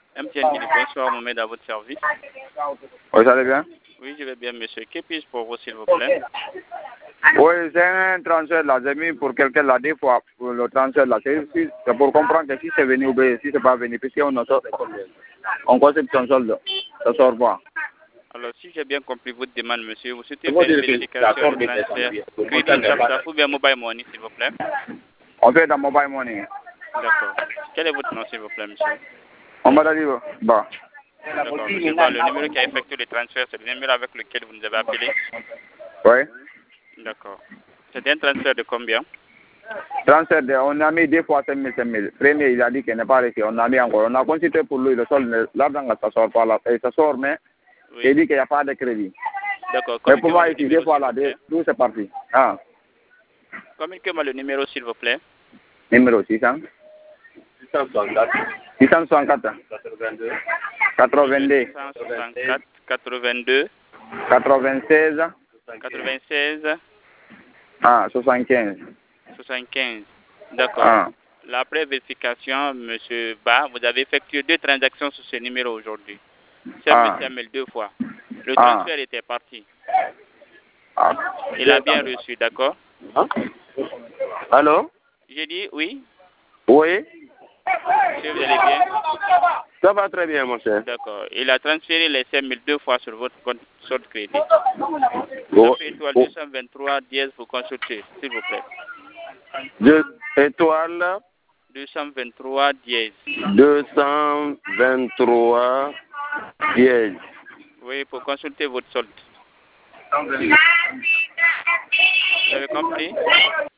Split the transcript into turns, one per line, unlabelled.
MTN Guinée, bonsoir, Mohamed, à votre service.
Oui, ça va bien?
Oui, je vais bien, monsieur. Que puis-je pour vous, s'il vous plaît?
Oui, c'est un transfert là. J'ai mis pour quelqu'un là, des fois, pour le transfert là. C'est pour comprendre que si c'est venu ou bien si c'est pas venu, puisqu'on on concepte son solde. Ça sort pas.
Alors, si j'ai bien compris votre demande, monsieur, vous souhaitez faire une vérification de transfert crédit SAPSAF ou bien mobile money, s'il vous plaît?
On fait dans mobile money.
D'accord. Quel est votre nom, s'il vous plaît, monsieur?
On m'a dit, bah.
D'accord, monsieur Ba, le numéro qui a effectué le transfert, c'est le numéro avec lequel vous nous avez appelé?
Oui.
D'accord. C'était un transfert de combien?
Transfert, on a mis deux fois 5 000, 5 000. Premier, il a dit qu'il n'est pas arrêté. On a mis encore. On a consulté pour lui le solde. L'argent, ça sort pas là. Et ça sort, mais
Oui.
il dit qu'il n'y a pas de crédit.
D'accord.
Mais pour moi, ici, deux fois là, tout c'est parti. Ah.
Communiquez-moi le numéro, s'il vous plaît.
Numéro 600. 664. 664. 82.
664, 82.
96.
96.
Ah, 75.
75. D'accord.
Ah.
Après vérification, monsieur Ba, vous avez effectué 2 transactions sur ce numéro aujourd'hui. 5 000, 2 fois. Le transfert était parti.
Ah.
Il a bien reçu, d'accord?
Allô?
J'ai dit oui.
Oui.
Monsieur, vous allez bien?
Ça va très bien, mon cher.
D'accord. Il a transféré les 5 000 2 fois sur votre compte solde crédit.
Oh.
Étoile 223 dièse pour consulter, s'il vous plaît.
Étoile
223 dièse.
223 dièse.
Oui, pour consulter votre solde. Vous avez compris?